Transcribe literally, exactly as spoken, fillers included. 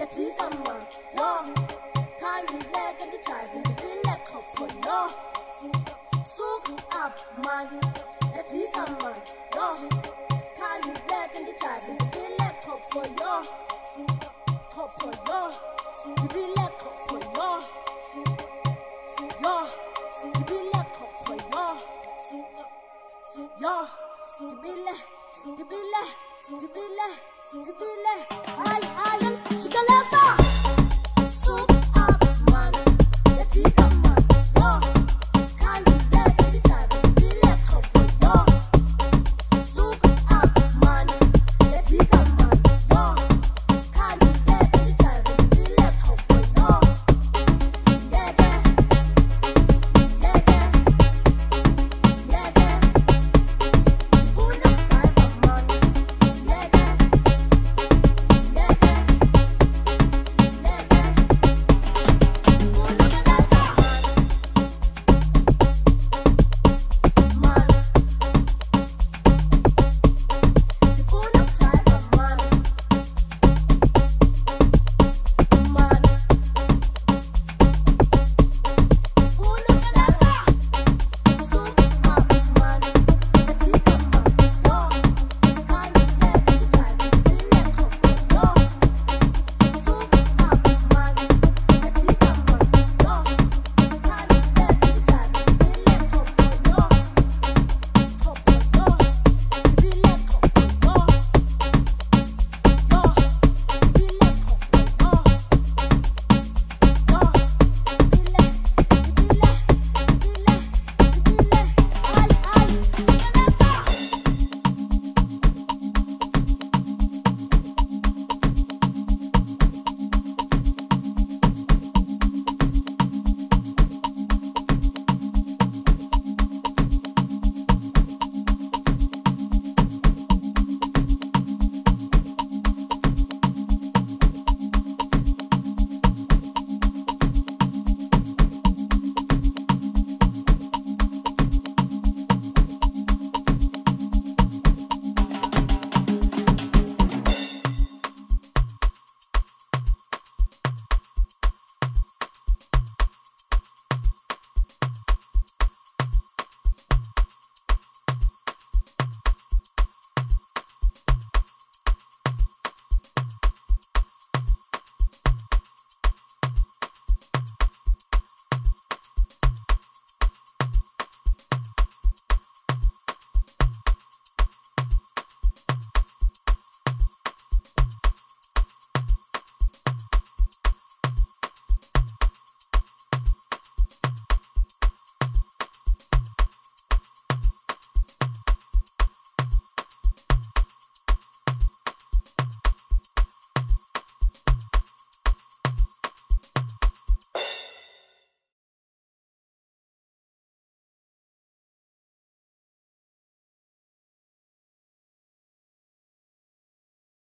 yatika man, yo. Can't be leg and the child, and be like up for yo. Soak up man, yatika man, yo. Can't be leg and the child, and be like up for yo. Top for yo, to be like up for yo. Yo, to be like up for yo. Yo, to be like, to be like, to be like, to be like. I, I am Chikalesa. So up, man, let's